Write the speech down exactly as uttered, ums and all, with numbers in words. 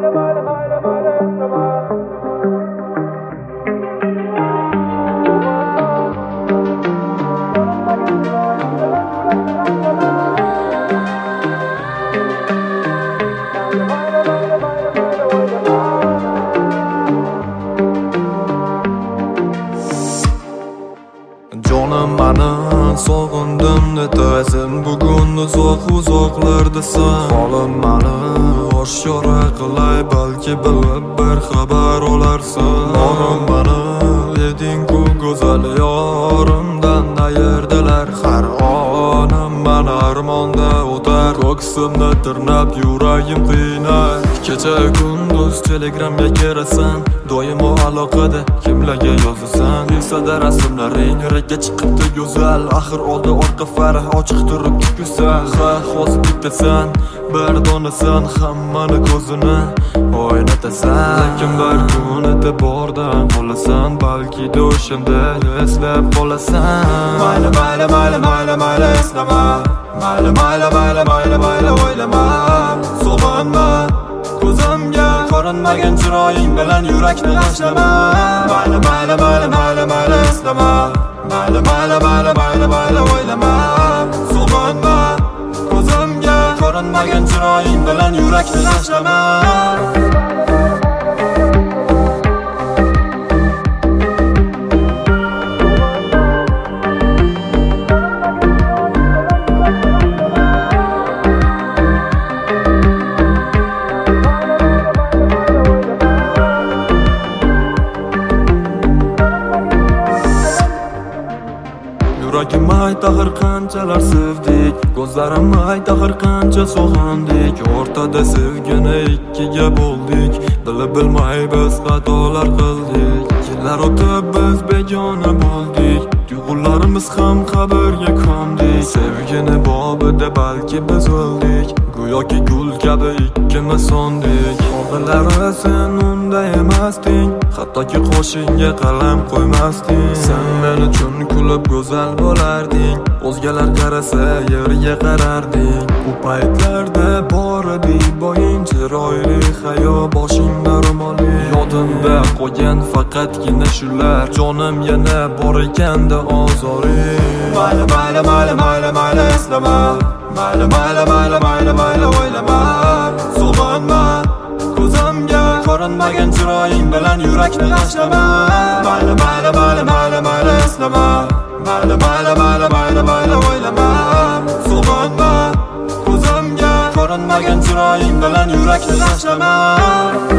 Jonim mani sog'indim netasin bugun uzoq uzoqlardasan Holim mani oshkora qilay balki bilib bir xabar olarsan Norim mani eding-ku go'zal yorimdan ayirdilar Har onim mana armonda o'tar ko'ksimni tirnab yuragim qiynay Kecha kunduz telegramga kirasan doimo aloqada kimlarga yozasan Instada rasmlaring rakka chiqibdi go'zal Axir oldi orqa farq ochiq turibdi go'zal Ha hozir bittasan bir donasan hammani ko'zini o'ynatasan Lekin bir kun e'tibordan qolasan balki o'shanda eslab qolasan Mayli mayli mayli mayli mayli eslama Mayli mayli mayli mayli mayli o'ylama Sog'inma ko'zimga ko'rinmagan chiroying bilan yurakni tashlama Mayli mayli mayli mayli mayli eslama Mayli mayli mayli mayli mayli o'ylama Sog'inma ko'zimga ko'rinmagan chiroying bilan yurakni tashlama Yuragim ayta har qanchalar sevdik Ko'zlarim ayta har qancha sog'indik O'rtada sevgini ikkiga bo'ldik Bilib bilmay biz xatolar qildik Yillar o'tib biz begona bo'ldik Tuyg'ularimiz ham qabrga ko'mdik Sevgini bobida balki biz o'ldik Go'yoki gul kabi ikkimiz sondik Oldinlari sen unday emasding Hattoki qo'shingga qalam qo'ymasding Sen men uchun kulib go'zal bo'larding O'zgalar qarasa yerga qararding Bu paytlarda bor edi boying chiroyli hayo boshingda ro'moli Yodimda qolgan faqatgina shular Jonim yana bor ekanda ozoring Mayli mayli mayli mayli mayli eslama Mayli mayli mayli mayli mayli o'ylama Sog'inma ko'zimga ko'rinmagan chiroying bilan yurakni tashlama Mayli mayli mayli mayli mayli eslama Mayli mayli mayli mayli mayli o'ylama Sog'inma ko'zimga ko'rinmagan chiroying bilan yurakni tashlama